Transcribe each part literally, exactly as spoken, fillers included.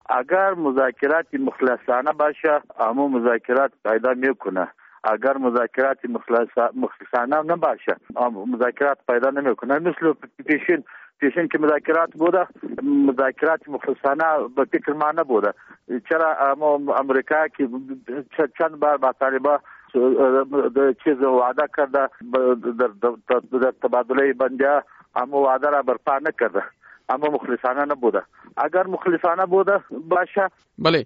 اگر مذاکرات مخلصانه باشه اما مذاکرات پیدا میکنه. اگر مذاکرات مخلصانه نباشه مذاکرات پیدا نمیکنه. مثل پیشین پیشین که مذاکرات بوده مذاکرات مخلصانه به فکر ما نبوده. چرا اما امریکا که چند بار با طالبان د چیز وعده کرده در تبادله بندیا اما وعده را برپا نکرده، اما مخلصانه نبوده. اگر مخلصانه بوده باشه. بله،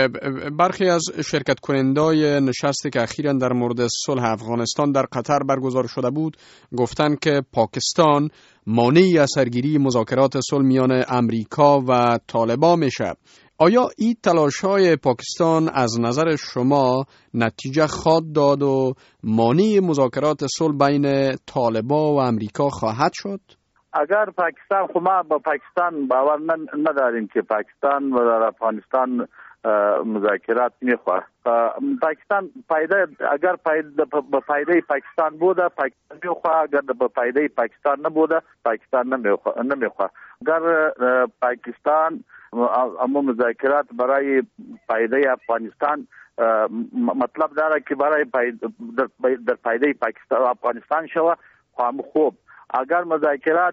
برخی از شرکت کنندای نشستی که اخیراً در مورد صلح افغانستان در قطر برگزار شده بود گفتند که پاکستان مانعی از سرگیری مذاکرات صلح میان امریکا و طالبان میشه. آیا این تلاش‌های پاکستان از نظر شما نتیجه خواهد داد و مانع مذاکرات صلح بین طالبان و امریکا خواهد شد؟ اگر پاکستان، خب ما با پاکستان باور نداریم که پاکستان و در افغانستان مذاکرات میخواه. پاکستان پایده اگر پایده به فایده پاکستان بوده پاکستان میخواه، اگر به فایده پاکستان نبوده پاکستان نمیخواه. اگر پاکستان اما مذاکرات برای فایده افغانستان مطلب داره که برای در فایده پاکستان افغانستان شوه خام خوب. اگر مذاکرات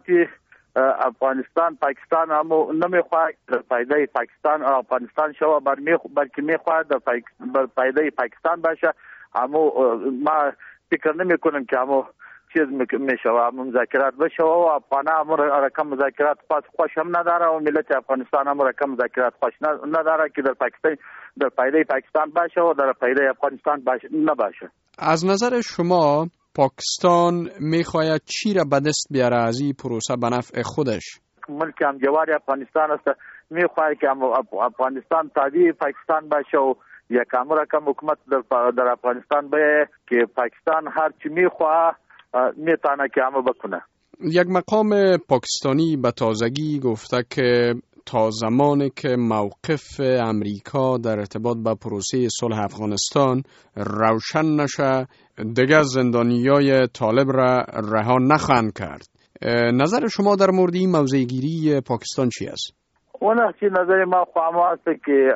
افغانستان پاکستان هم نمیخواد در فایده پاکستان و افغانستان شوه بلکه میخواد در فایده پاکستان باشه، اما ما فکر نمی کنم که همو چیز میشوه مذاکرات بشه و افغان هم رقم مذاکرات خوش هم نداره و ملت افغانستان هم رقم مذاکرات خوش نداره که در پاکستان در فایده پاکستان باشه و در فایده افغانستان باشه نباشه. از نظر شما پاکستان میخواید چی را به دست بیاره از این پروسه به نفع خودش؟ ملک همجوار افغانستان است، میخواهد که افغانستان تابع پاکستان باشه و یک رقم حکومت در, در افغانستان به که پاکستان هر چی میخواه میتونه که همه بکنه. یک مقام پاکستانی به تازگی گفته که تا زمانی که موقف امریکا در ارتباط با پروسه صلح افغانستان روشن نشه دیگر زندانیای طالب را رها نخواهند کرد. نظر شما در مورد این موضع گیری پاکستان چی است؟ اون چی نظر ما خواهم است که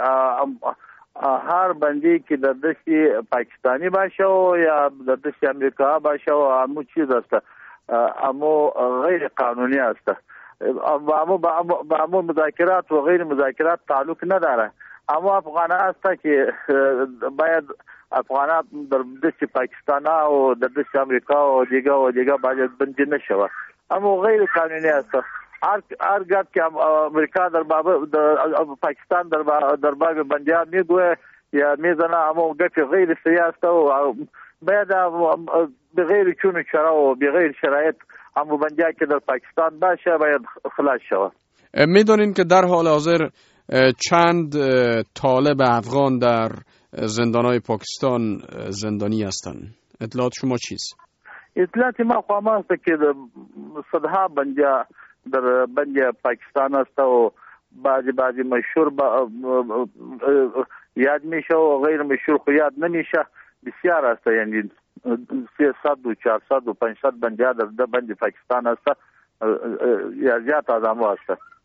هر بندی که در دست پاکستانی باشه و یا در دست امریکا باشه و همون چیز است اما غیر قانونی است و اما با اما مذاکرات و غیر مذاکرات تعلق نداره. اما افغان است که باید افغان در دست پاکستان و در دست امریکا و دیگه و دیگه باید بندی نشوه، اما غیر قانونی است. هر گرد که امریکا در باب پاکستان در در باب بندیان میگوه یا میزنه اما گفت غیر سیاست و باید بغیر چون چرا و بغیر شرایط اما بندیان که در پاکستان باشه باید خلاص شود. میدونین که در حال حاضر چند طالب افغان در زندانهای پاکستان زندانی هستند. اطلاعات شما چیست؟ اطلاعات ما خواهم است که صدها بندیا در بندیا پاکستان است و بعضی بعضی مشهور یاد میشه و غیر مشهور خو یاد نمیشه. بسیار است، یعنی سیصد و چهارصد و پانصد بندیا در بند پاکستان است یا زیاد از همه است.